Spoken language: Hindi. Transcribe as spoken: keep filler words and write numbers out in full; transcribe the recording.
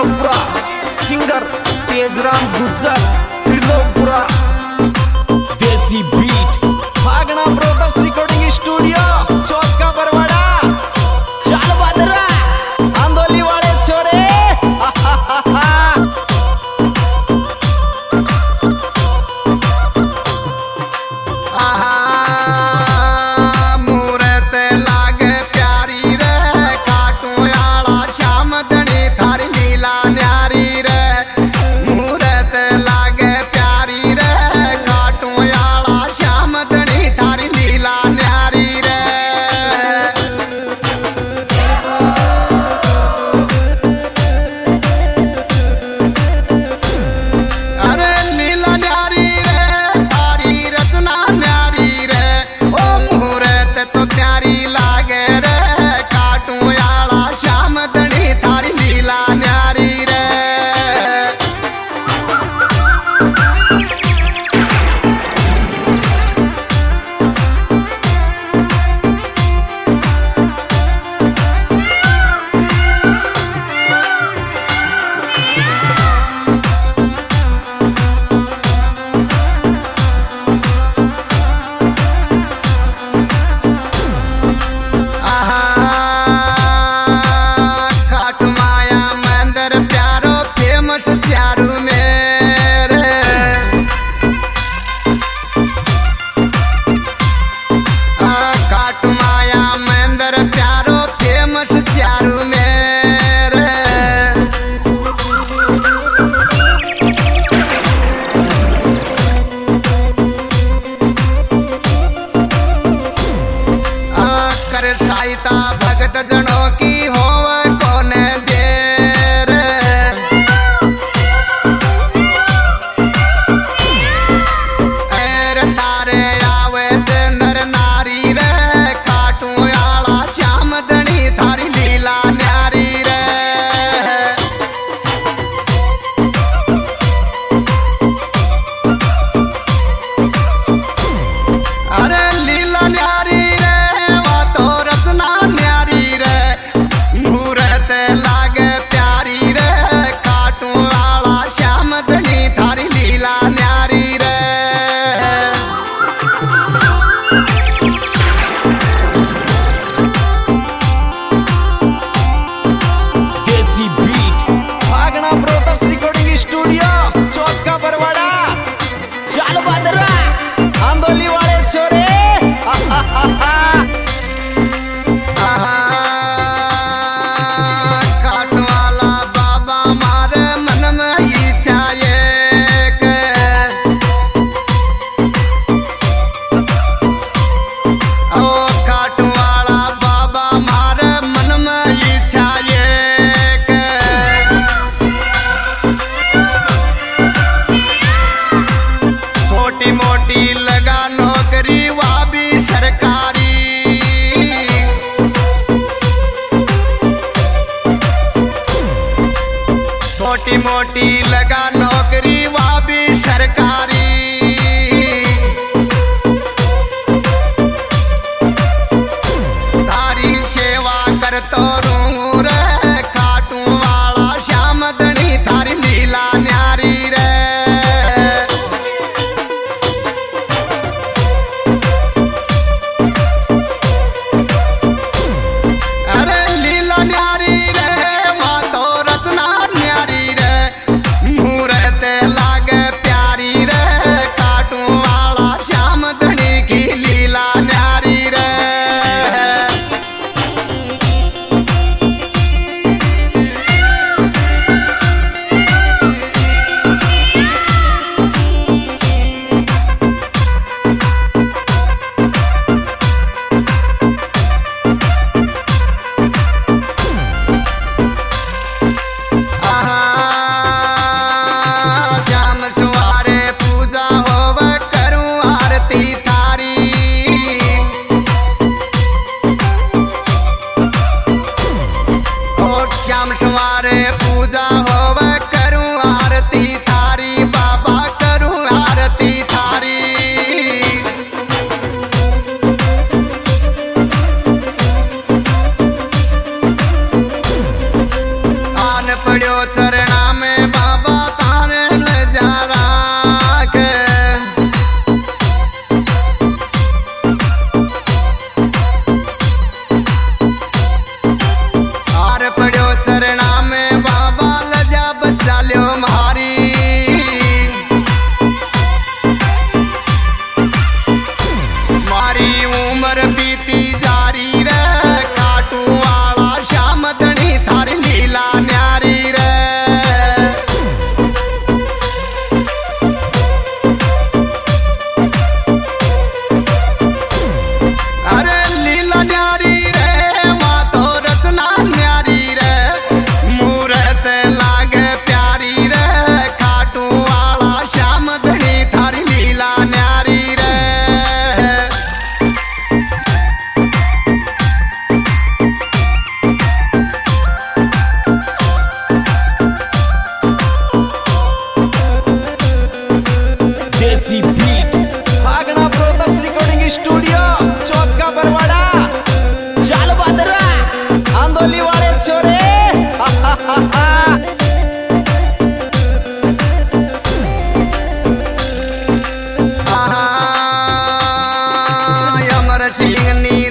त्रिलोकपुरा सिंगर तेजराम गुज्जर त्रिलोकपुरा देसी बीट भागना ब्रोदर्स रिकॉर्डिंग स्टूडियो चौक का बरवाड़ा चाल बादरा आंदोली वाले छोरे सहायता भगत जनों की हो कौन देर एर तारे आवे नर नारी रे काटू आला श्याम धनी थारी लीला न्यारी रे अरे लीला न्यारी आंदोली वाले छोरे काट वाला बाबा मारे मन में इच्छा एक ओ काट वाला बाबा मारे मन में इच्छा एक छोटी मोटी लगा नौकरी वह भी सरकारी छोटी मोटी लगा नौकरी वह भी सरकारी तारी सेवा कर तो रू रे काटू वाला श्याम धनी थारी लीला न्यारी रे सिंह नी